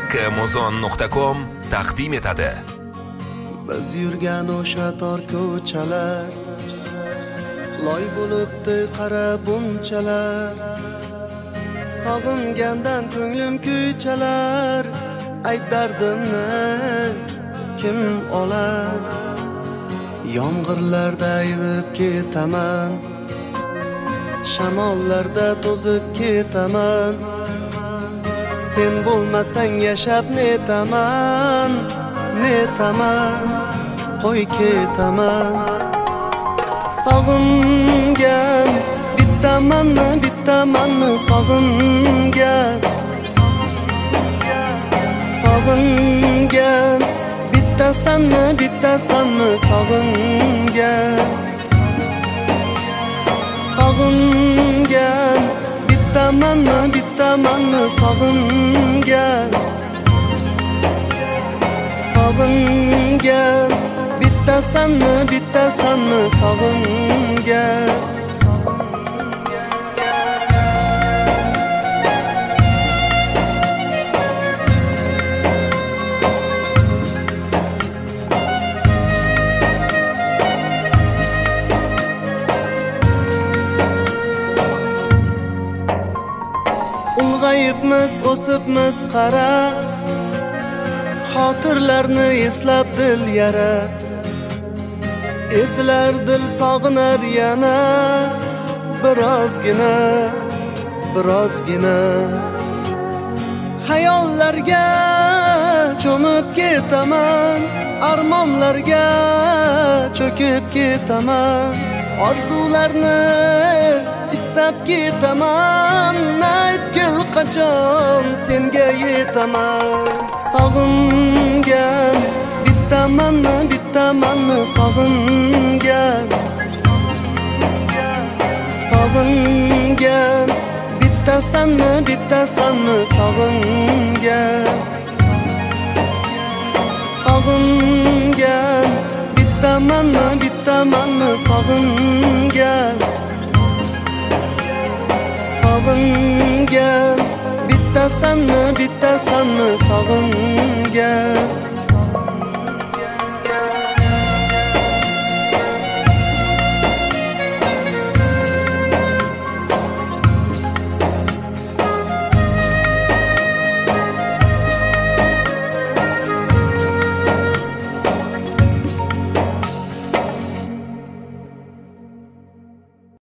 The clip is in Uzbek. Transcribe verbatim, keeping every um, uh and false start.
Amazon nuqta com taqdim etadi. Biz yurgan o'sha tor ko'chalar, loy bo'libdi qara bunchalar. Sog'ingandan ko'nglim kuychalar, ayt dardimni kim olar? Yomg'irlarda yuvib ketaman, shamollarda to'zib ketaman. Sen bo'lmasang yashab netaman, netaman, qo'y ketaman. Sog'ingan bittamanmi, bittamanmi sog'ingan. Sog'ingan bittasanmi, bittasanmi sog'ingan. Sog'ingan bittamanmi, bittamanmi sog'ingan. Sog'ingan bittasanmi, bittasanmi sog'ingan. Ulg'ayibmiz, o'sibmiz qara, xotirlarni eslab dil yara. Eslar dil sog'inar yana, birozgina, birozgina. Xayollarga cho'mib ketaman, armonlarga cho'kib ketaman. Orzularni istab ketaman, aytgil qachon senga yetaman. Sog'ingan bittamanmi, bittamanmi sog'ingan. Sog'ingan bittasanmi, bittasanmi sog'ingan. Sog'ingan bittamanmi, bittamanmi sog'ingan. Sog'ingan bittasanmi, bittasanmi sog'ingan.